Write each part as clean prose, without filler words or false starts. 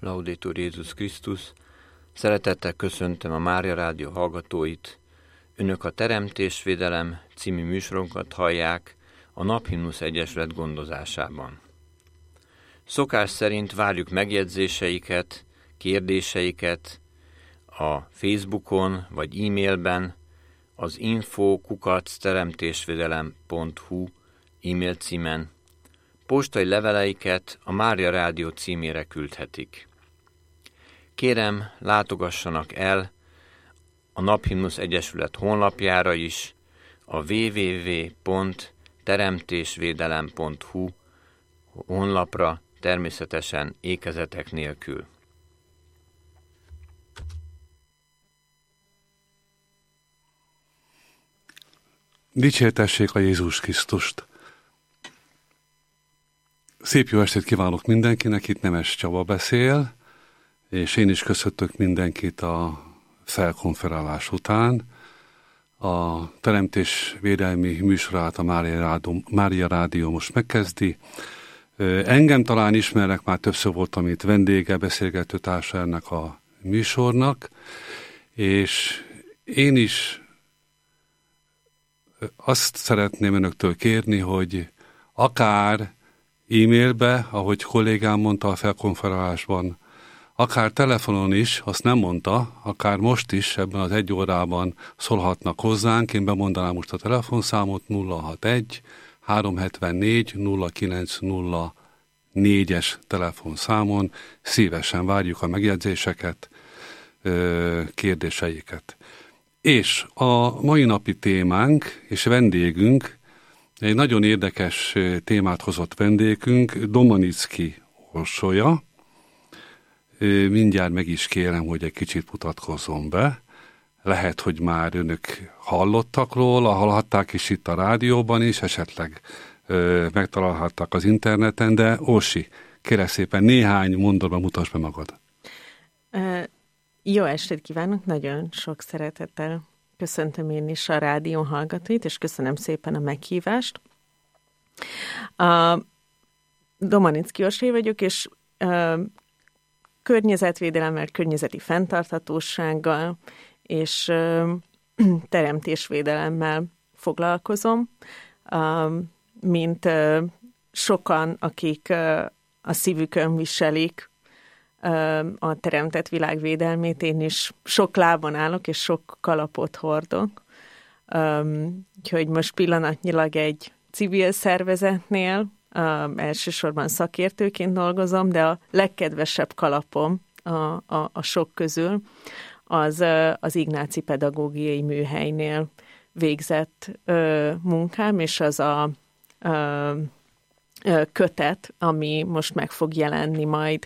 Laudetur Jézus Krisztus. Szeretettel köszöntöm a Mária Rádió hallgatóit. Önök a Teremtésvédelem című műsorunkat hallják a Naphimnusz Egyesület gondozásában. Szokás szerint várjuk megjegyzéseiket, kérdéseiket a Facebookon vagy e-mailben az info@teremtésvédelem.hu e-mail címen. Postai leveleiket a Mária Rádió címére küldhetik. Kérem, látogassanak el a Naphimnusz Egyesület honlapjára is, a www.teremtésvédelem.hu honlapra, természetesen ékezetek nélkül. Dicsértessék a Jézus Krisztust! Szép jó estét kívánok mindenkinek, itt Nemes Csaba beszél, és én is köszöntök mindenkit a felkonferálás után. A Teremtésvédelmi műsorát a Mária Rádió most megkezdi. Engem talán ismernek, már többször voltam itt vendége, beszélgető társa ennek a műsornak, és én is azt szeretném önöktől kérni, hogy akár e-mailbe, ahogy kollégám mondta a felkonferálásban, akár telefonon is, azt nem mondta, akár most is ebben az egy órában szólhatnak hozzánk. Én bemondanám most a telefonszámot 061 374 0904-es telefonszámon. Szívesen várjuk a megjegyzéseket, kérdéseiket. És a mai napi témánk és vendégünk, egy nagyon érdekes témát hozott vendégünk, Domanicki Orsolya. Mindjárt meg is kérem, hogy egy kicsit mutatkozzon be. Lehet, hogy már önök hallottak róla, hallhatták is itt a rádióban is, esetleg megtalálhatták az interneten, de Orsi, kérlek szépen néhány mondatban mutasd be magad. Jó estét kívánok, nagyon sok szeretettel köszöntöm én is a rádió hallgatóit, és köszönöm szépen a meghívást. Domanicki Orsolya vagyok, és környezetvédelemmel, környezeti fenntarthatósággal és teremtésvédelemmel foglalkozom, mint sokan, akik a szívükön viselik a teremtett világ védelmét, én is sok lábon állok, és sok kalapot hordok. Úgyhogy most pillanatnyilag egy civil szervezetnél, elsősorban szakértőként dolgozom, de a legkedvesebb kalapom a sok közül az Ignáci Pedagógiai Műhelynél végzett munkám, és az a kötet, ami most meg fog jelenni majd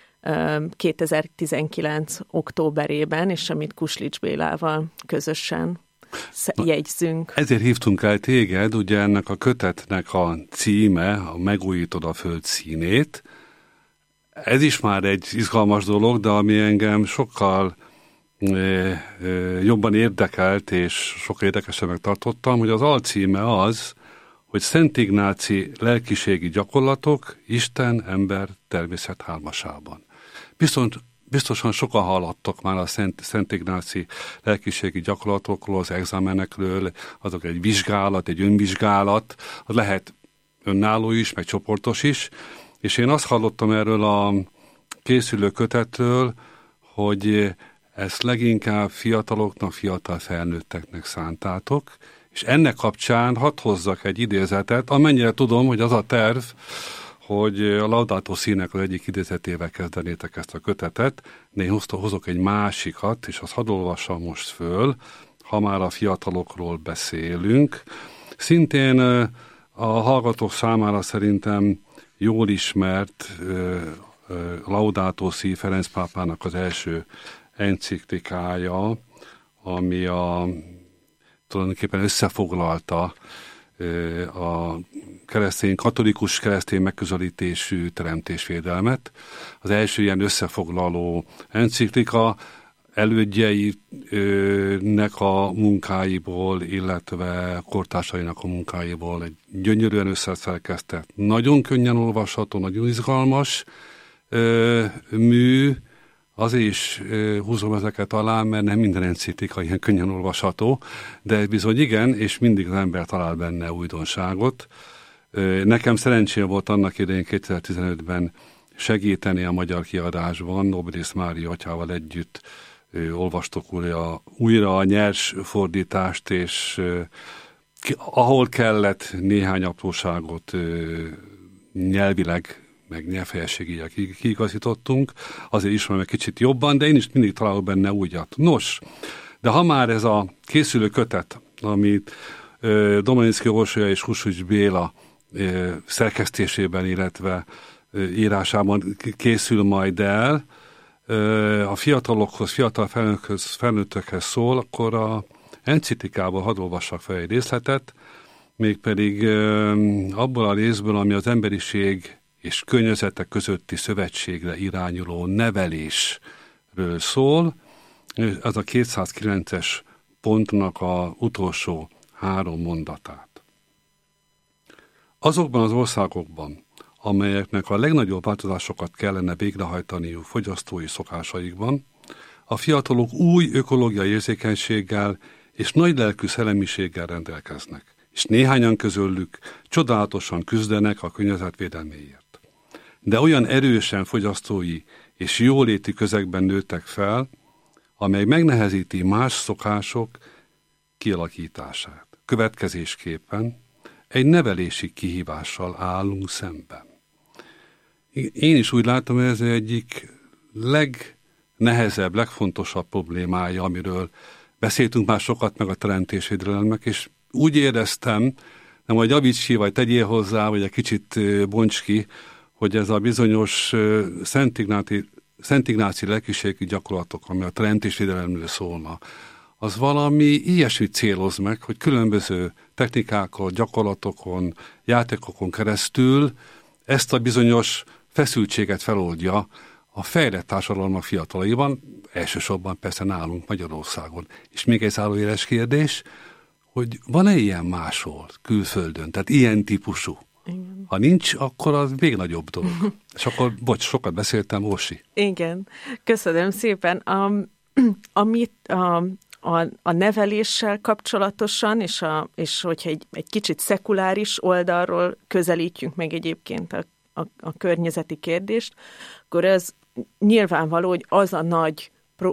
2019. októberében, és amit Kuslics Bélával közösen jegyzünk. Ezért hívtunk el téged, ugye ennek a kötetnek a címe, a Megújítod a Föld színét. Ez is már egy izgalmas dolog, de ami engem sokkal jobban érdekelt, és sokkal érdekesebbnek tartottam, hogy az alcíme az, hogy Szent Ignáci lelkiségi gyakorlatok Isten, ember, természet hármasában. Biztosan sokan hallottak már a Szent Ignáci lelkiségi gyakorlatokról, az examenekről, azok egy vizsgálat, egy önvizsgálat, az lehet önálló is, meg csoportos is, és én azt hallottam erről a készülő kötetről, hogy ezt leginkább fiataloknak, fiatal felnőtteknek szántátok, és ennek kapcsán hadd hozzak egy idézetet, amennyire tudom, hogy az a terv, hogy a Laudato Si-nek az egyik idézetével kezdenétek ezt a kötetet, de én hozok egy másikat, és azt hadd olvassam most föl, ha már a fiatalokról beszélünk. Szintén a hallgatók számára szerintem jól ismert Laudato Si Ferenc pápának az első enciklikája, ami tulajdonképpen összefoglalta a katolikus keresztény megközelítésű teremtésvédelmet. Az első ilyen összefoglaló enciklika elődjeinek a munkáiból, illetve kortársainak a munkáiból egy gyönyörűen összeszerkesztett, nagyon könnyen olvasható, nagyon izgalmas, mű, azért is húzom ezeket alá, mert nem minden enciklikai ilyen könnyen olvasható, de bizony igen, és mindig az ember talál benne újdonságot. Nekem szerencsém volt annak idején 2015-ben segíteni a magyar kiadásban, Nobrist Mária atyával együtt olvastok újra a nyers fordítást, és ahol kellett néhány apróságot nyelvileg, meg nyelvhelyességileg kiigazítottunk, azért ismerem egy kicsit jobban, de én is mindig találok benne újat. Nos, de ha már ez a készülő kötet, amit Domaniczky Orsolya és Husúcs Béla szerkesztésében, illetve írásában készül majd el, a fiatalokhoz, fiatal felnőttökhez szól, akkor a enciklikában hadd olvassak fel egy részletet, mégpedig abból a részből, ami az emberiség és környezetek közötti szövetségre irányuló nevelésről szól. Ez a 209-es pontnak az utolsó 3 mondatát. Azokban az országokban, amelyeknek a legnagyobb változásokat kellene végrehajtaniuk fogyasztói szokásaikban, a fiatalok új ökológiai érzékenységgel és nagy lelkű szellemiséggel rendelkeznek, és néhányan közülük csodálatosan küzdenek a környezetvédelméért. De olyan erősen fogyasztói és jóléti közegben nőttek fel, amely megnehezíti más szokások kialakítását. Következésképpen egy nevelési kihívással állunk szemben. Én is úgy látom, hogy ez egyik legnehezebb, legfontosabb problémája, amiről beszéltünk már sokat meg a teremtésvédelemnek, és úgy éreztem, nem hogy javíts ki, vagy tegyél hozzá, vagy egy kicsit bonts ki, hogy ez a bizonyos Szent Ignáci lelkiségi gyakorlatok, ami a teremtésvédelemről szólna, az valami ilyesmit céloz meg, hogy különböző technikákon, gyakorlatokon, játékokon keresztül ezt a bizonyos feszültséget feloldja a fejlett társadalmak fiatalaiban, elsősorban persze nálunk Magyarországon. És még egy zárójeles kérdés, hogy van-e ilyen máshol, külföldön, tehát ilyen típusú? Igen. Ha nincs, akkor az még nagyobb dolog. És akkor, sokat beszéltem, Orsi. Igen, köszönöm szépen. Amit a neveléssel kapcsolatosan, és hogyha egy kicsit szekuláris oldalról közelítjük meg egyébként a környezeti kérdést, akkor ez nyilvánvaló, hogy az a nagy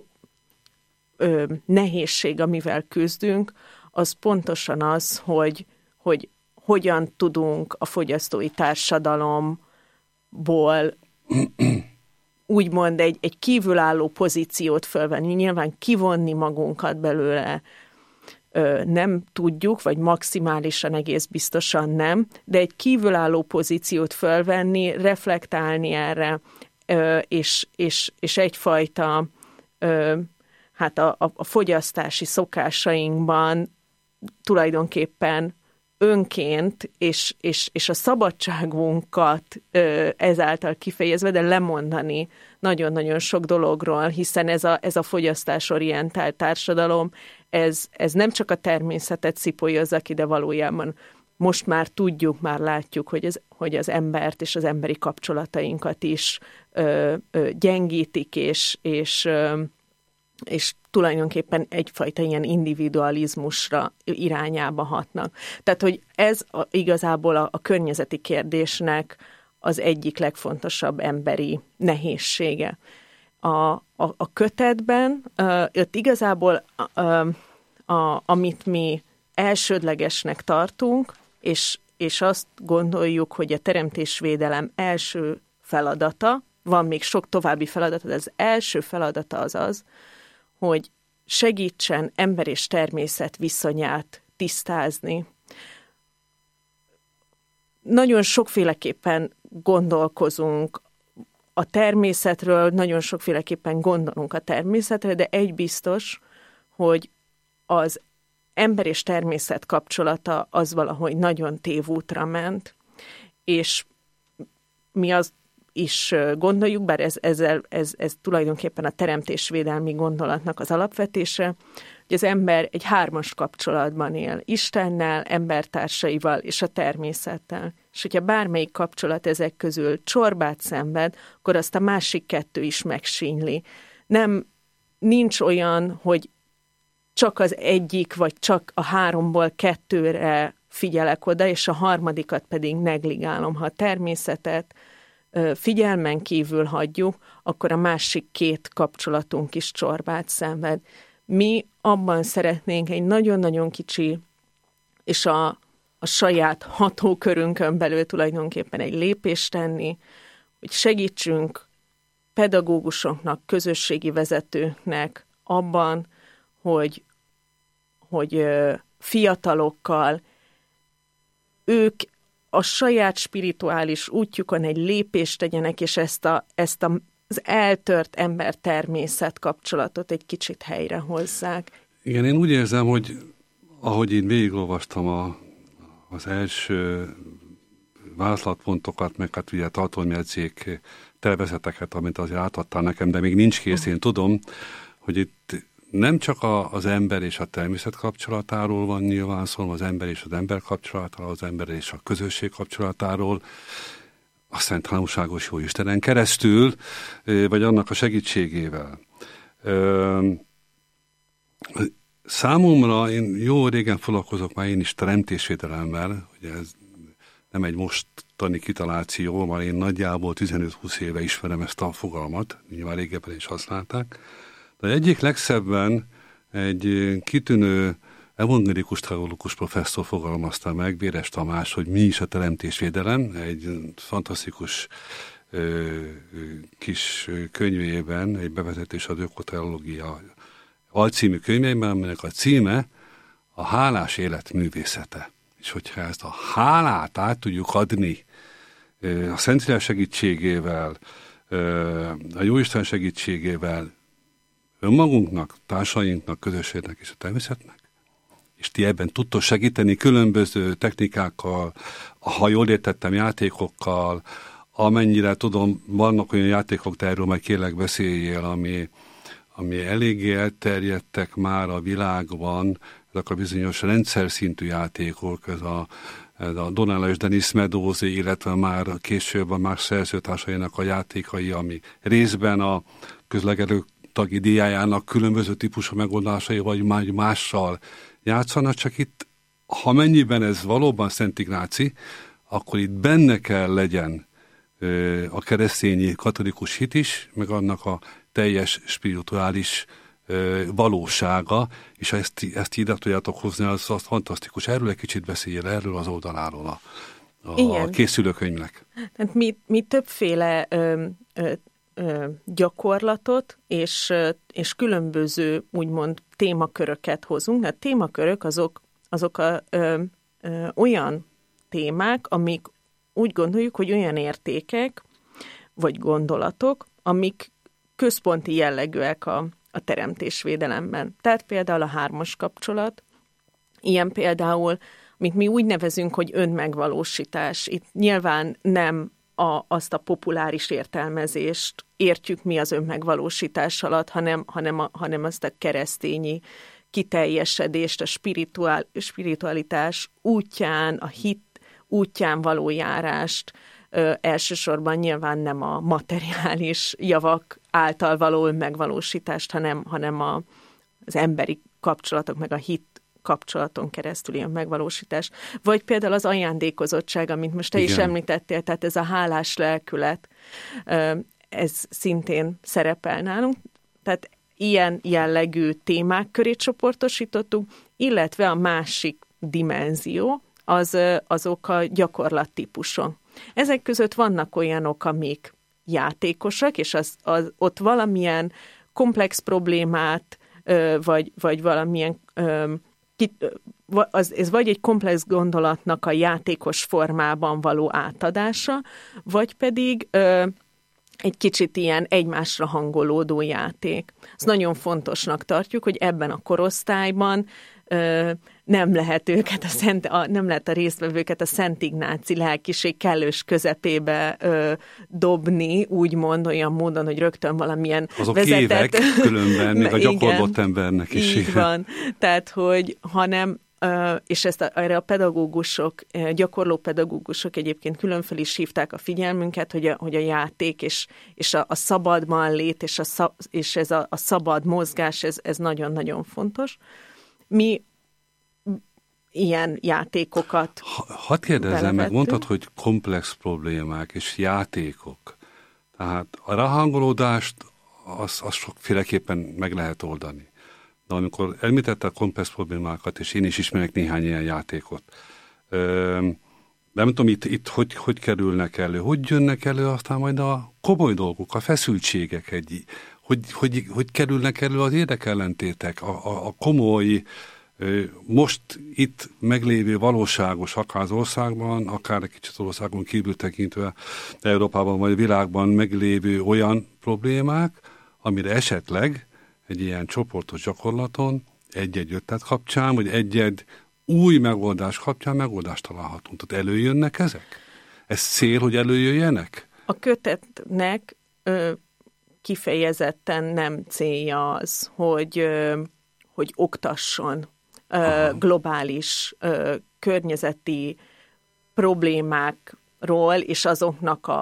nehézség, amivel küzdünk, az pontosan az, hogy hogyan tudunk a fogyasztói társadalomból úgymond egy kívülálló pozíciót fölvenni, nyilván kivonni magunkat belőle nem tudjuk, vagy maximálisan egész biztosan nem, de egy kívülálló pozíciót fölvenni, reflektálni erre, és egyfajta hát a fogyasztási szokásainkban tulajdonképpen önként és a szabadságunkat ezáltal kifejezve, de lemondani nagyon-nagyon sok dologról, hiszen ez a fogyasztásorientált társadalom, ez nem csak a természetet szipolyozza ki, de valójában most már tudjuk, már látjuk, hogy az embert és az emberi kapcsolatainkat is gyengítik, és tulajdonképpen egyfajta ilyen individualizmusra irányába hatnak. Tehát, hogy ez igazából a környezeti kérdésnek az egyik legfontosabb emberi nehézsége. A kötetben ott igazából amit mi elsődlegesnek tartunk, és azt gondoljuk, hogy a teremtésvédelem első feladata, van még sok további feladata, de az első feladata az, hogy segítsen ember és természet viszonyát tisztázni. Nagyon sokféleképpen gondolkozunk a természetről, nagyon sokféleképpen gondolunk a természetre, de egy biztos, hogy az ember és természet kapcsolata az valahogy nagyon tévútra ment, és mi azt is gondoljuk, bár ez tulajdonképpen a teremtésvédelmi gondolatnak az alapvetése, hogy az ember egy 3-as kapcsolatban él, Istennel, embertársaival és a természettel. És hogyha bármelyik kapcsolat ezek közül csorbát szenved, akkor azt a másik 2 is megsínyli. Nincs olyan, hogy csak az egyik, vagy csak a 3-ból 2-re figyelek oda, és a 3. pedig negligálom. Ha a természetet figyelmen kívül hagyjuk, akkor a másik 2 kapcsolatunk is csorbát szenved. Mi abban szeretnénk egy nagyon-nagyon kicsi, és a saját hatókörünkön belül tulajdonképpen egy lépést tenni, hogy segítsünk pedagógusoknak, közösségi vezetőknek abban, hogy fiatalokkal ők a saját spirituális útjukon egy lépést tegyenek, és ezt az eltört ember-természet kapcsolatot egy kicsit helyre hozzák. Igen, én úgy érzem, hogy ahogy én végigolvastam az első vázlatpontokat, meg hát ugye tartalomjegyzék tervezeteket, amit azért átadtál nekem, de még nincs kész, én tudom, hogy itt nem csak az ember és a természet kapcsolatáról van nyilván szó, az ember és az ember kapcsolatáról, az ember és a közösség kapcsolatáról, a Szent Háromságos Jóistenen keresztül, vagy annak a segítségével. Számomra, én jó régen foglalkozok már én is teremtésvédelemmel, ugye ez nem egy mostani kitaláció, már én nagyjából 15-20 éve ismerem ezt a fogalmat, nyilván régebben is használták. De egyik legszebben egy kitűnő evangélikus teológus professzor fogalmazta meg, Véres Tamás, hogy mi is a teremtésvédelem, egy fantasztikus kis könyvében, egy bevezetés az ökoteológia alcímű könyvében, aminek a címe a hálás élet művészete. És hogyha ezt a hálát át tudjuk adni a Szentlélek segítségével, a Jóisten segítségével, önmagunknak, társainknak, közösségnek és a természetnek, és ti ebben tudtok segíteni különböző technikákkal, ha jól értettem, játékokkal, amennyire tudom, vannak olyan játékok, de erről majd kérlek beszéljél, ami eléggé elterjedtek már a világban, ezek a bizonyos rendszer szintű játékok, ez a Donella és Denis Meadows, illetve már később a más szerzőtársainak a játékai, ami részben a közlekedő tagi díjájának különböző típusú megoldásai, vagy mással játszanak, csak itt, ha mennyiben ez valóban Szent Ignáci, akkor itt benne kell legyen a keresztényi katolikus hit is, meg annak a teljes spirituális valósága, és ezt ide tudjátok hozni, az fantasztikus. Erről egy kicsit beszéljél, erről az oldaláról a készülőkönyvnek. Tehát mi többféle gyakorlatot és különböző, úgymond témaköröket hozunk. A témakörök azok olyan témák, amik úgy gondoljuk, hogy olyan értékek vagy gondolatok, amik központi jellegűek a teremtésvédelemben. Tehát például a 3-as kapcsolat, ilyen például, amit mi úgy nevezünk, hogy önmegvalósítás. Itt nyilván nem azt a populáris értelmezést értjük mi az önmegvalósítás alatt, hanem azt a keresztényi kiteljesedést, a spiritualitás útján, a hit útján való járást, elsősorban nyilván nem a materiális javak által való önmegvalósítást, hanem az emberi kapcsolatok, meg a hit kapcsolaton keresztül ilyen megvalósítás. Vagy például az ajándékozottság, amit most te is említettél, tehát ez a hálás lelkület, ez szintén szerepel nálunk. Tehát ilyen jellegű témák köré csoportosítottuk, illetve a másik dimenzió, azok a gyakorlattípusok. Ezek között vannak olyanok, amik játékosak, és ott valamilyen komplex problémát, vagy valamilyen ez vagy egy komplex gondolatnak a játékos formában való átadása, vagy pedig egy kicsit ilyen egymásra hangolódó játék. Ezt nagyon fontosnak tartjuk, hogy ebben a korosztályban nem lehet őket, nem lehet a résztvevőket a Szent Ignáci lelkiség kellős közepébe dobni, úgymond olyan módon, hogy rögtön valamilyen azok vezetett... évek különben, még a gyakorlott embernek is. Így van. Tehát, hogy hanem, és erre a pedagógusok, gyakorló pedagógusok egyébként külön fel is hívták a figyelmünket, hogy a játék és a szabadban lét, és ez a szabad mozgás, ez nagyon-nagyon fontos. Mi ilyen játékokat Hadd kérdezzem meg, mondtad, hogy komplex problémák és játékok. Tehát a ráhangolódást az sokféleképpen meg lehet oldani. De amikor említette a komplex problémákat, és én is ismerek néhány ilyen játékot, de nem tudom, itt hogy kerülnek elő, hogy jönnek elő aztán majd a komoly dolgok, a feszültségek, hogy kerülnek elő az érdekellentétek, a komoly, most itt meglévő valóságos, akár az országban, akár egy kicsit az országon kívül tekintve, Európában vagy világban meglévő olyan problémák, amire esetleg egy ilyen csoportos gyakorlaton, egy-egy ötlet kapcsán, vagy egy-egy új megoldás kapcsán megoldást találhatunk. Tehát előjönnek ezek? Ez cél, hogy előjöjjenek? A kötetnek kifejezetten nem célja az, hogy oktasson globális környezeti problémákról, és azoknak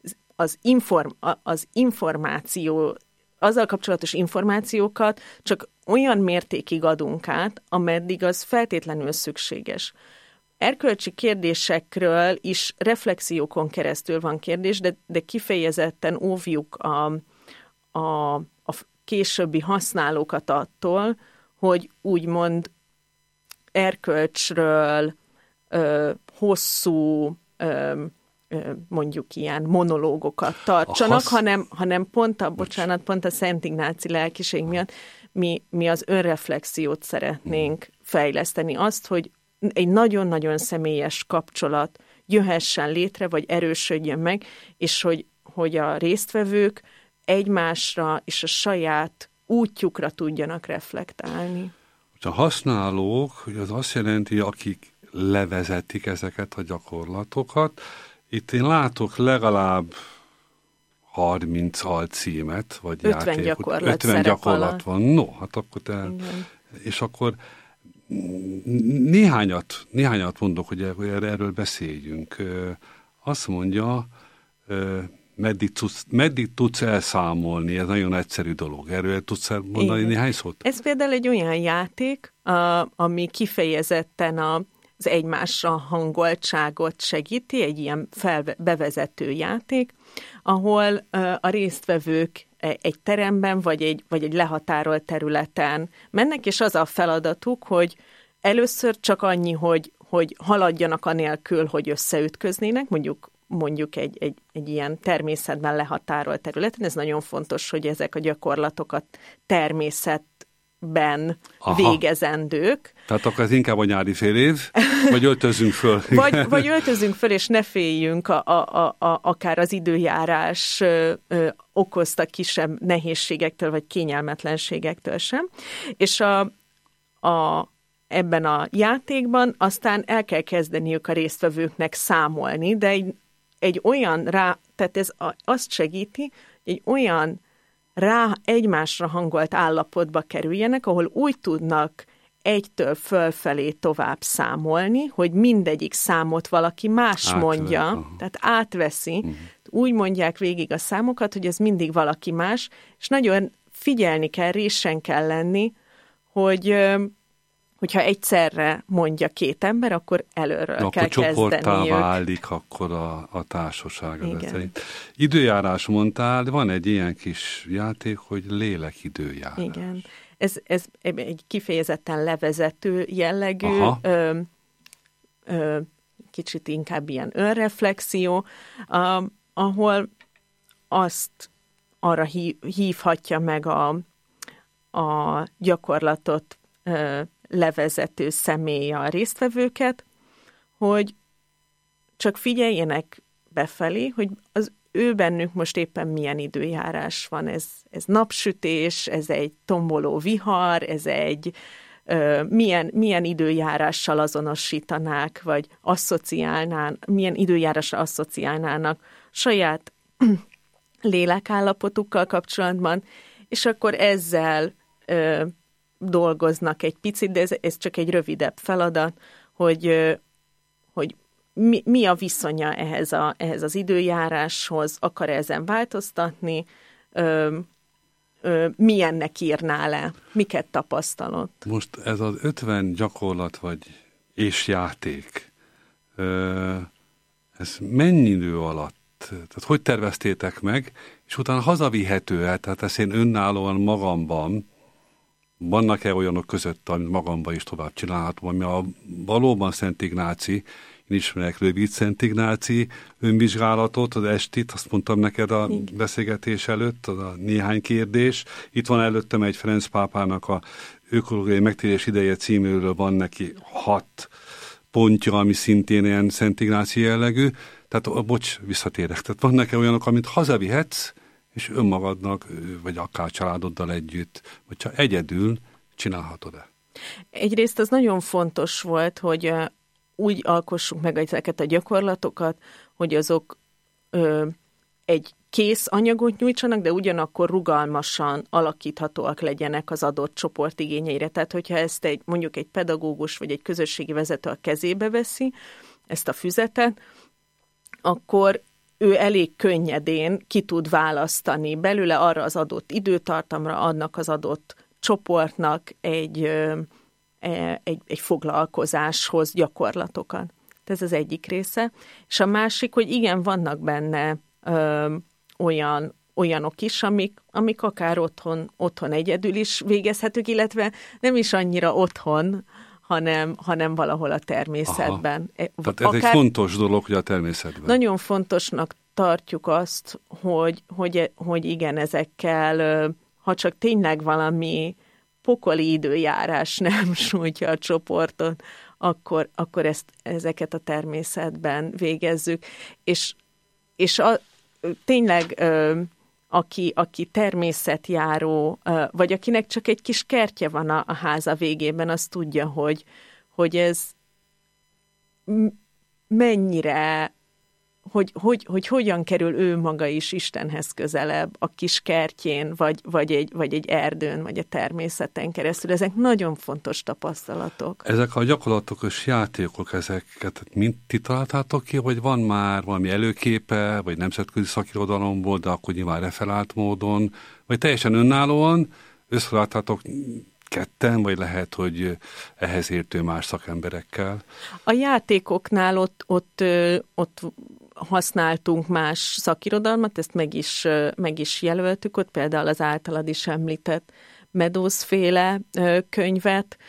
az információ, azzal kapcsolatos információkat csak olyan mértékig adunk át, ameddig az feltétlenül szükséges. Erkölcsi kérdésekről is reflexiókon keresztül van kérdés, de kifejezetten óvjuk a későbbi használókat attól, hogy úgymond erkölcsről hosszú mondjuk ilyen monológokat tartsanak, hanem pont a Szent Ignáci lelkiség miatt mi az önreflexiót szeretnénk fejleszteni. Azt, hogy egy nagyon-nagyon személyes kapcsolat jöhessen létre, vagy erősödjön meg, és hogy a résztvevők egymásra és a saját útjukra tudjanak reflektálni. A használók, az azt jelenti, akik levezetik ezeket a gyakorlatokat. Itt én látok legalább 30 alcímet, vagy 50 játékot. 50 gyakorlat van. No, hát akkor és akkor néhányat mondok, hogy erről beszéljünk. Azt mondja, meddig tudsz elszámolni, ez nagyon egyszerű dolog. Erről tudsz mondani néhány szót? Ez például egy olyan játék, ami kifejezetten az egymásra hangoltságot segíti, egy ilyen bevezető játék, ahol a résztvevők egy teremben, vagy egy lehatárolt területen mennek, és az a feladatuk, hogy először csak annyi, hogy haladjanak anélkül, hogy összeütköznének, mondjuk egy ilyen természetben lehatárolt területen. Ez nagyon fontos, hogy ezek a gyakorlatokat természetben végezendők. Tehát akkor ez inkább a nyári fél év, vagy öltözzünk föl. Vagy öltözzünk föl, és ne féljünk akár az időjárás okozta kisebb nehézségektől, vagy kényelmetlenségektől sem. És ebben a játékban aztán el kell kezdeniük a résztvevőknek számolni, de egy olyan tehát ez azt segíti, hogy egy olyan egymásra hangolt állapotba kerüljenek, ahol úgy tudnak egytől fölfelé tovább számolni, hogy mindegyik számot valaki más mondja, tehát átveszi, úgy mondják végig a számokat, hogy ez mindig valaki más, és nagyon figyelni kell, résen kell lenni, hogyha egyszerre mondja két ember, akkor előről kell kezdeniük. Akkor csoporttá válik akkor a társaság. Időjárás mondtál, van egy ilyen kis játék, hogy lélekidőjárás. Igen. Ez egy kifejezetten levezető jellegű, kicsit inkább ilyen önreflexió, ahol azt arra hívhatja meg a gyakorlatot levezető személy a résztvevőket, hogy csak figyeljenek befelé, hogy az ő bennük most éppen milyen időjárás van. Ez napsütés, ez egy tomboló vihar, ez egy milyen időjárással azonosítanák, vagy milyen időjárásra asszociálnának saját lélekállapotukkal kapcsolatban, és akkor ezzel dolgoznak egy picit, de ez csak egy rövidebb feladat, hogy mi a viszonya ehhez az időjáráshoz, akar ezen változtatni, milyennek írná le, miket tapasztalott. Most ez az 50 gyakorlat és játék, ez mennyi idő alatt, tehát hogy terveztétek meg, és utána hazavihető-e, tehát ezt én önállóan magamban, vannak-e olyanok között, amit magamban is tovább csinálhatom, ami a valóban Szent Ignáci, én ismerek rövid Szent Ignáci önvizsgálatot, az estit, azt mondtam neked a beszélgetés előtt, az a néhány kérdés. Itt van előttem egy Ferenc pápának a Ökológiai Megtérés ideje címéről, van neki 6 pontja, ami szintén ilyen Szent Ignáci jellegű. Tehát, visszatérek. Tehát vannak-e olyanok, amit hazavihetsz, és önmagadnak, vagy akár családoddal együtt, vagy csak egyedül csinálhatod-e? Egyrészt az nagyon fontos volt, hogy úgy alkossuk meg ezeket a gyakorlatokat, hogy azok egy kész anyagot nyújtsanak, de ugyanakkor rugalmasan alakíthatóak legyenek az adott csoport igényeire. Tehát, hogyha ezt mondjuk egy pedagógus vagy egy közösségi vezető a kezébe veszi, ezt a füzetet, akkor ő elég könnyedén ki tud választani belőle arra az adott időtartamra, annak az adott csoportnak egy foglalkozáshoz gyakorlatokat. Ez az egyik része. És a másik, hogy igen, vannak benne olyanok is, amik akár otthon egyedül is végezhetők, illetve nem is annyira otthon, hanem valahol a természetben. Tehát ez egy fontos dolog, hogy a természetben. Nagyon fontosnak tartjuk azt, hogy igen, ezekkel, ha csak tényleg valami pokoli időjárás nem sújtja a csoportot, akkor ezeket a természetben végezzük. És tényleg aki természetjáró, vagy akinek csak egy kis kertje van a háza végében, az tudja, hogy ez mennyire, hogy hogyan kerül ő maga is Istenhez közelebb a kis kertjén, vagy egy erdőn, vagy a természeten keresztül. Ezek nagyon fontos tapasztalatok. Ezek a gyakorlatok és játékok, ezeket mind ti találtátok ki, vagy van már valami előképe, vagy nemzetközi szakirodalomból, de akkor nyilván referált módon, vagy teljesen önállóan összeálltátok ketten, vagy lehet, hogy ehhez értő más szakemberekkel? A játékoknál ott használtunk más szakirodalmat, ezt meg is jelöltük, ott például az általad is említett Meadows-féle könyvet.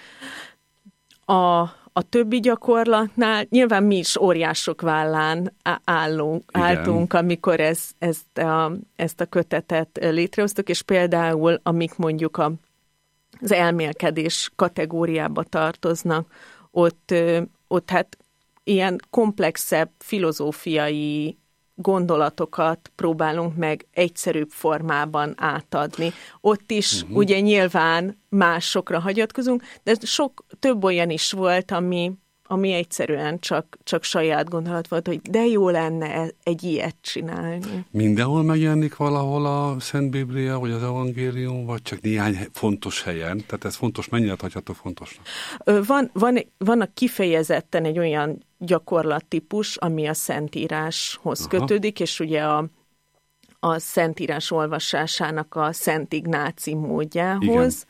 A többi gyakorlatnál nyilván mi is óriások vállán álltunk, amikor ezt a kötetet létrehoztuk, és például, amik mondjuk az elmélkedés kategóriába tartoznak, ott hát ilyen komplexebb filozófiai gondolatokat próbálunk meg egyszerűbb formában átadni. Ott is ugye nyilván másokra hagyatkozunk, de több olyan is volt, ami egyszerűen csak saját gondolat volt, hogy de jó lenne egy ilyet csinálni. Mindenhol megjelenik valahol a Szent Biblia, vagy az Evangélium, vagy csak néhány fontos helyen? Tehát ez fontos, mennyire hagyható fontosnak? Vannak kifejezetten egy olyan gyakorlattípus, ami a Szentíráshoz kötődik, és ugye a Szentírás olvasásának a Szent Ignáci módjához.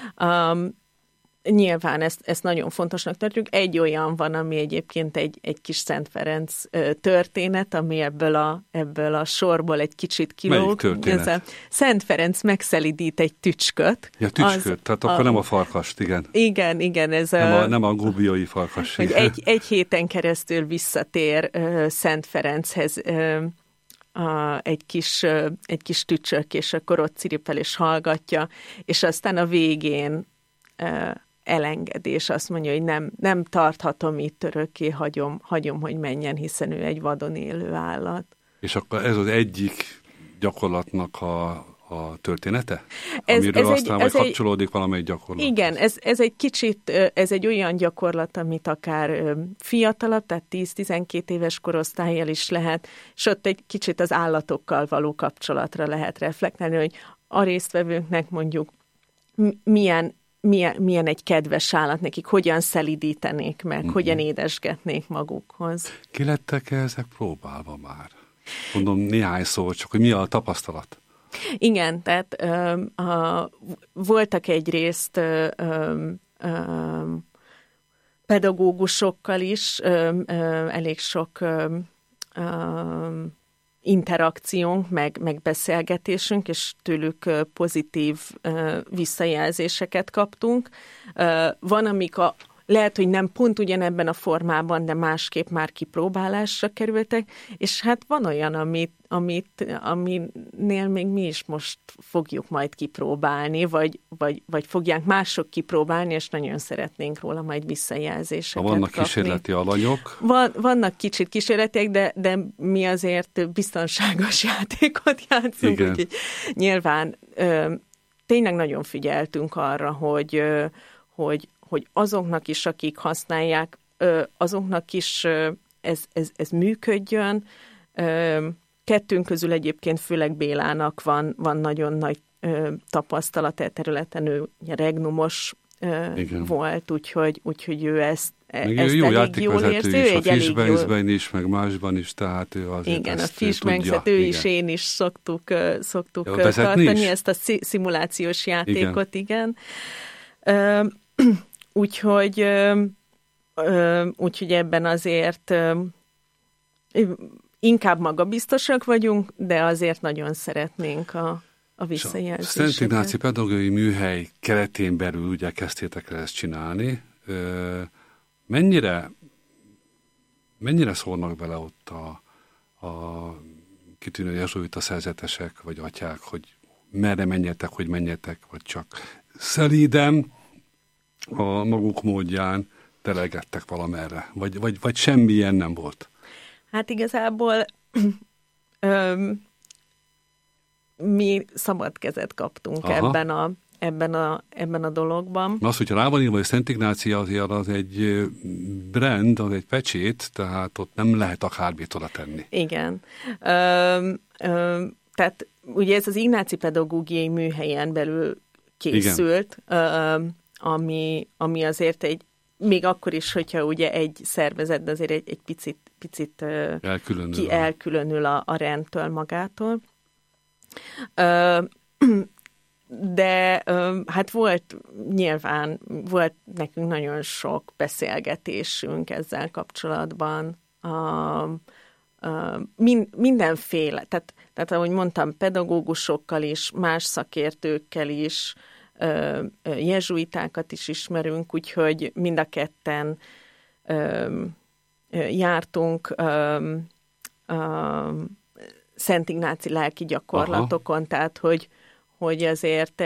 Nyilván ezt nagyon fontosnak tartjuk. Egy olyan van, ami egyébként egy kis Szent Ferenc történet, ami ebből a sorból egy kicsit kilóg. Melyik történet? Szent Ferenc megszelidít egy tücsköt. Ja, tücsköt, tehát akkor nem a farkast, igen. Igen. Ez nem a gubiói farkas. Hogy egy héten keresztül visszatér Szent Ferenchez egy kis tücsök, és akkor ott ciripel és hallgatja, és aztán a végén elengedés, azt mondja, hogy nem tarthatom itt örökké, hagyom, hogy menjen, hiszen ő egy vadon élő állat. És akkor ez az egyik gyakorlatnak a története? Amiről aztán majd kapcsolódik valamelyik gyakorlat. Igen, ez egy kicsit, ez egy olyan gyakorlat, amit akár fiatalabb, tehát 10-12 éves korosztállyal is lehet, és ott egy kicsit az állatokkal való kapcsolatra lehet reflektálni, hogy a résztvevőknek mondjuk milyen egy kedves állat nekik, hogyan szelídítenék meg, hogyan édesgetnék magukhoz. Ki lettek ezek próbálva már? Mondom néhány szó, csak hogy mi a tapasztalat? Igen, tehát voltak egyrészt pedagógusokkal is elég sok interakciónk, meg beszélgetésünk, és tőlük pozitív visszajelzéseket kaptunk. Van, amik lehet, hogy nem pont ugyanebben a formában, de másképp már kipróbálásra kerültek, és hát van olyan, aminél még mi is most fogjuk majd kipróbálni, vagy fogják mások kipróbálni, és nagyon szeretnénk róla majd visszajelzéseket vannak kapni. Kísérleti alanyok? Vannak kicsit kísérletiek, de mi azért biztonságos játékot játszunk, úgyhogy nyilván tényleg nagyon figyeltünk arra, hogy azoknak is, akik használják, azoknak is ez működjön. Kettőnk közül egyébként főleg Bélának van nagyon nagy tapasztalat e területen, ő regnumos volt, úgyhogy ő ezt jó elég jól érzi. Ő a Fishbanksben is, meg másban is, tehát ő azért igen, ezt a Fishbankset ő is, én is szoktuk tartani, ezt a szimulációs játékot, igen. Úgyhogy ebben azért inkább magabiztosak vagyunk, de azért nagyon szeretnénk a visszajelzéseket. Szent Ignáci Pedagógiai Műhely keretén belül ugye kezdtétek el ezt csinálni. Mennyire szólnak bele ott a kitűnő jezsuita szerzetesek, vagy atyák, hogy merre menjetek, hogy menjetek, vagy csak szelíden a maguk módján delegettek valamerre, vagy semmilyen nem volt? Hát igazából mi szabad kezet kaptunk ebben a dologban. Az, hogyha rá van írva, hogy Szent Ignáci, azért az egy brand, az egy pecsét, tehát ott nem lehet akármit oda tenni. Igen. Tehát ugye ez az Ignáci Pedagógiai Műhelyen belül készült, ami azért még akkor is, hogyha ugye egy szervezet, de azért egy picit elkülönül a rendtől magától. De hát volt nekünk nagyon sok beszélgetésünk ezzel kapcsolatban. Mindenféle, tehát ahogy mondtam, pedagógusokkal is, más szakértőkkel is, jezsuitákat is ismerünk, úgyhogy mind a ketten jártunk Szent Ignáci lelki gyakorlatokon, tehát hogy azért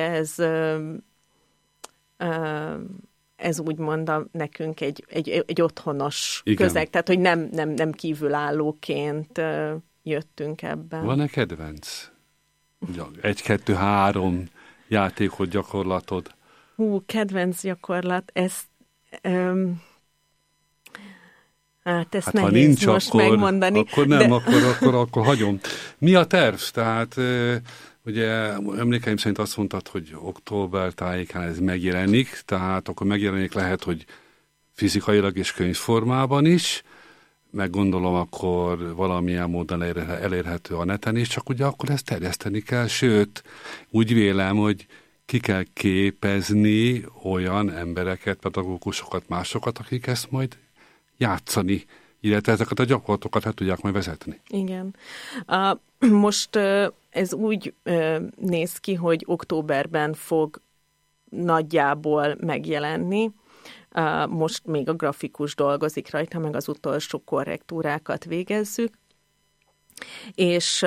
ez úgymond nekünk egy otthonos közeg, tehát hogy nem kívülállóként jöttünk ebben. Van-e kedvenc? 1, 2, 3 játékot, gyakorlatod? Kedvenc gyakorlat, ezt ezt ha nehéz nincs, most megmondani. Akkor nem, akkor hagyom. Mi a terv? Tehát ugye emlékeim szerint azt mondtad, hogy október tájékán ez megjelenik, tehát akkor megjelenik lehet, hogy fizikailag és könyvformában is, meg gondolom akkor valamilyen módon elérhető a neten is, csak ugye akkor ezt terjeszteni kell, sőt, úgy vélem, hogy ki kell képezni olyan embereket, pedagógusokat, másokat, akik ezt majd játszani, illetve ezeket a gyakorlatokat el tudják majd vezetni. Igen. Most ez úgy néz ki, hogy októberben fog nagyjából megjelenni. Most még a grafikus dolgozik rajta, meg az utolsó korrektúrákat végezzük. És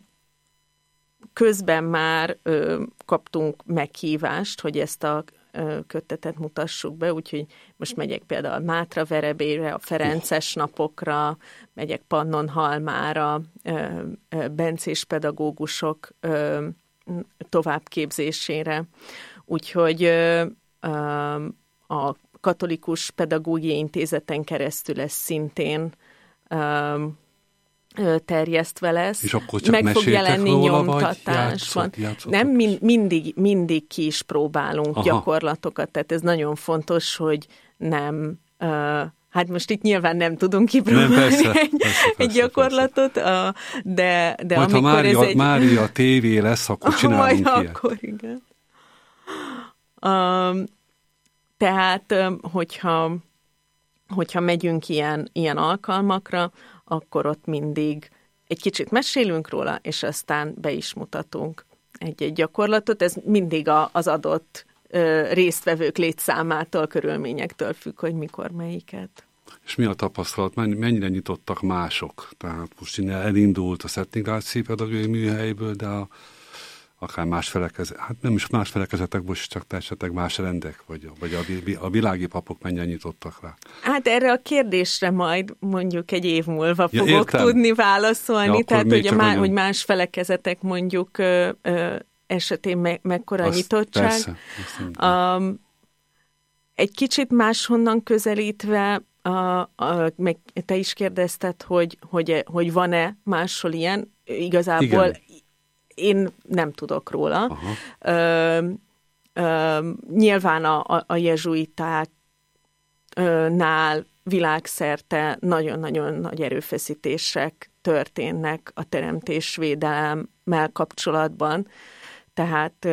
közben már kaptunk meghívást, hogy ezt a kötetet mutassuk be, úgyhogy most megyek például Mátraverebére, a Ferences napokra, megyek Pannonhalmára, bencés pedagógusok továbbképzésére. Úgyhogy a Katolikus Pedagógiai Intézeten keresztül ez szintén terjesztve lesz. És akkor csak meg fog jelenni róla, nyomtatásban. Nem, mindig ki is próbálunk gyakorlatokat, tehát ez nagyon fontos, hogy nem... Hát most itt nyilván nem tudunk kipróbálni egy gyakorlatot, de majd amikor ha ez egy... Mária TV lesz, akkor csinálunk majd ilyet. akkor, igen. Tehát, hogyha megyünk ilyen alkalmakra, akkor ott mindig egy kicsit mesélünk róla, és aztán be is mutatunk egy-egy gyakorlatot. Ez mindig az adott résztvevők létszámától, körülményektől függ, hogy mikor melyiket. És mi a tapasztalat? Mennyire nyitottak mások? Tehát most innen elindult a Szent Ignáci Pedagógiai Műhelyből, de akár más hát nem is más felekezetek, csak esetleg más rendek, vagy a világi papok mennyire nyitottak rá? Hát erre a kérdésre majd mondjuk egy év múlva fogok tudni válaszolni, tehát hogy más felekezetek mondjuk esetén mekkora nyitottság. Persze, egy kicsit máshonnan közelítve, meg te is kérdezted, hogy van-e máshol ilyen, igazából igen. Én nem tudok róla. Nyilván a jezsuitáknál világszerte nagyon-nagyon nagy erőfeszítések történnek a teremtésvédelemmel kapcsolatban. Tehát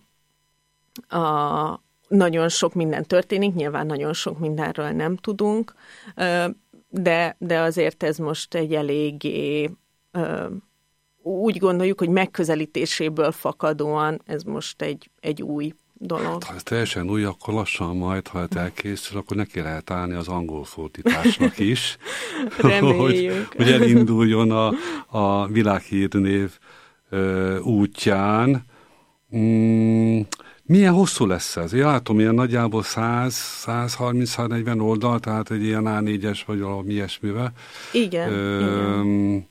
nagyon sok minden történik, nyilván nagyon sok mindenről nem tudunk, de azért ez most egy eléggé... úgy gondoljuk, hogy megközelítéséből fakadóan ez most egy új dolog. Ha ez teljesen új, akkor lassan majd, ha elkészül, akkor neki lehet állni az angol fordításnak is. Reméljük. hogy elinduljon a világhírnév útján. Milyen hosszú lesz ez? Én látom, ilyen nagyjából 130-140 oldal, tehát egy ilyen A4-es vagy valami ilyesmivel. Igen, igen.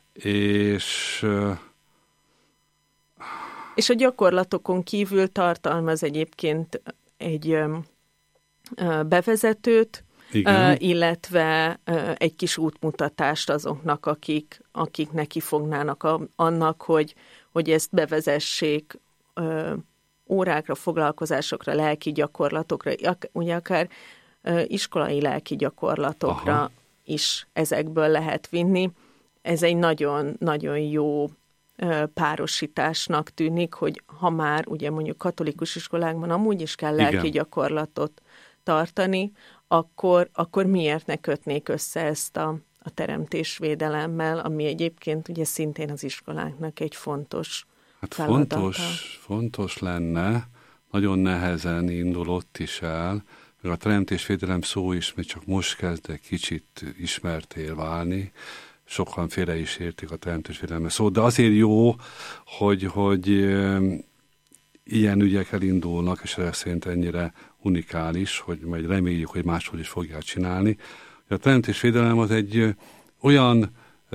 És a gyakorlatokon kívül tartalmaz egyébként egy bevezetőt, illetve egy kis útmutatást azoknak, akik neki fognának annak, hogy ezt bevezessék órákra, foglalkozásokra, lelki gyakorlatokra, ugye akár iskolai lelki gyakorlatokra is ezekből lehet vinni. Ez egy nagyon-nagyon jó párosításnak tűnik, hogy ha már ugye mondjuk katolikus iskolákban amúgy is kell lelki gyakorlatot tartani, akkor miért ne kötnék össze ezt a teremtésvédelemmel, ami egyébként ugye szintén az iskoláknak egy fontos feladata. Fontos lenne, nagyon nehezen indul ott is el, meg a teremtésvédelem szó is még csak most kezd egy kicsit ismertté válni, sokan félre is értik a teremtésvédelem szót, de azért jó, hogy ilyen ügyek elindulnak, és ez szerint ennyire unikális, hogy majd reméljük, hogy máshol is fogják csinálni. A teremtésvédelem az egy olyan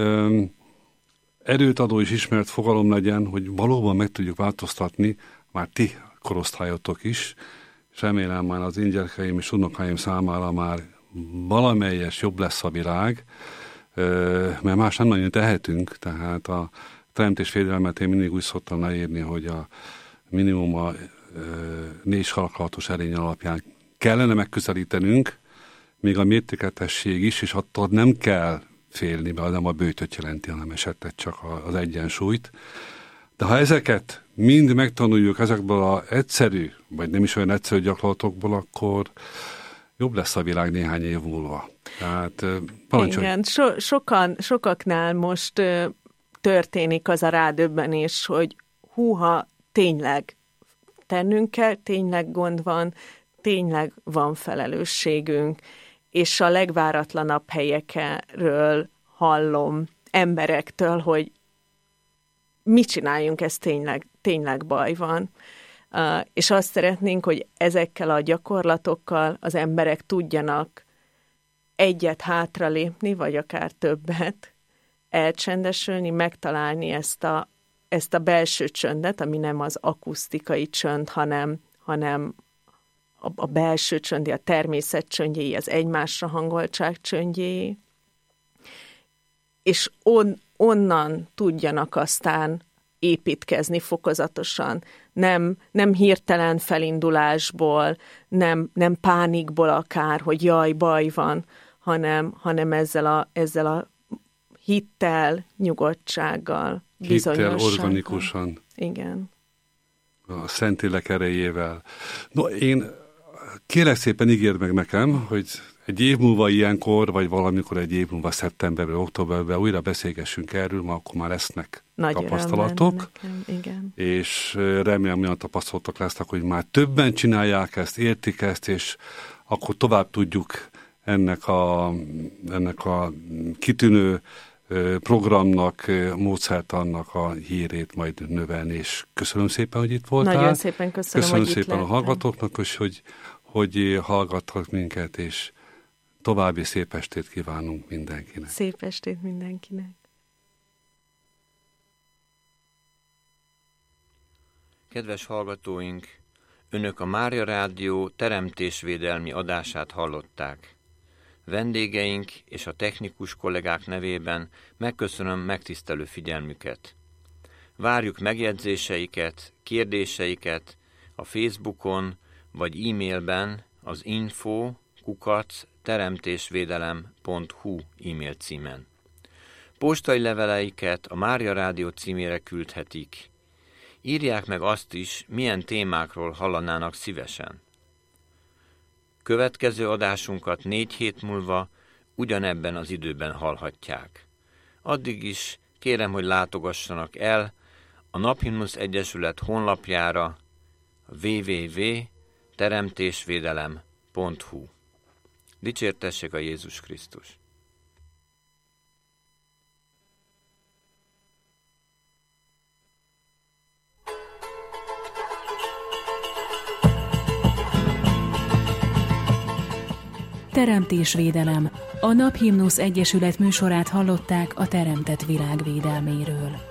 erőt adó és ismert fogalom legyen, hogy valóban meg tudjuk változtatni, már ti korosztályotok is, és remélem már az én gyerekeim és unokáim számára már valamelyes jobb lesz a világ, mert más nem nagyon tehetünk, tehát a teremtésvédelmet én mindig úgy szoktam leírni, hogy a minimum a 4 sarkalatos erény alapján kellene megközelítenünk, még a mértékletesség is, és attól nem kell félni, mert nem a böjtöt jelenti, hanem esetleg csak az egyensúlyt. De ha ezeket mind megtanuljuk ezekből az egyszerű, vagy nem is olyan egyszerű gyakorlatokból, akkor jobb lesz a világ néhány év múlva. Tehát parancsolj. Igen, sokaknál most történik az a rádöbbenés, hogy húha, tényleg tennünk kell, tényleg gond van, tényleg van felelősségünk, és a legváratlanabb helyekről hallom emberektől, hogy mit csináljunk, ez tényleg baj van. És azt szeretnénk, hogy ezekkel a gyakorlatokkal az emberek tudjanak egyet hátralépni, vagy akár többet, elcsendesülni, megtalálni ezt ezt a belső csöndet, ami nem az akusztikai csönd, hanem a belső csöndé, a természet csöndjéi, az egymásra hangoltság csöndjéi, és onnan tudjanak aztán építkezni fokozatosan, nem hirtelen felindulásból, nem pánikból akár, hogy jaj, baj van, hanem ezzel a hittel, nyugodtsággal, bizonyossággal. Hittel, organikusan. Igen. A Szentlélek erejével. No, én kérlek szépen ígérd meg nekem, hogy egy év múlva ilyenkor, vagy valamikor egy év múlva szeptemberben, októberben újra beszélgessünk erről, ma akkor már lesznek nagy tapasztalatok. Nekem, igen. És remélem olyan tapasztalatok lesznek, hogy már többen csinálják ezt, értik ezt, és akkor tovább tudjuk ennek a kitűnő programnak, módszertannak a hírét majd növelni, és köszönöm szépen, hogy itt voltál. Nagyon szépen köszönöm hogy szépen itt a hallgatóknak, és hogy hallgattak minket, és további szép estét kívánunk mindenkinek. Szép estét mindenkinek. Kedves hallgatóink, Önök a Mária Rádió teremtésvédelmi adását hallották. Vendégeink és a technikus kollégák nevében megköszönöm megtisztelő figyelmüket. Várjuk megjegyzéseiket, kérdéseiket a Facebookon vagy e-mailben az info@teremtésvédelem.hu e-mail címen. Postai leveleiket a Mária Rádió címére küldhetik. Írják meg azt is, milyen témákról hallanának szívesen. Következő adásunkat 4 hét múlva ugyanebben az időben hallhatják. Addig is kérem, hogy látogassanak el a Naphimnusz Egyesület honlapjára www.teremtésvédelem.hu. Dicsértessék a Jézus Krisztus! Teremtésvédelem. A Naphimnusz Egyesület műsorát hallották a teremtett világ védelméről.